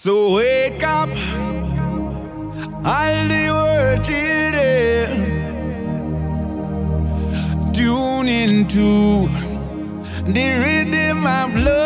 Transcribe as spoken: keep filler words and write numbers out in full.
So wake up, all the world children, tune into the rhythm of love.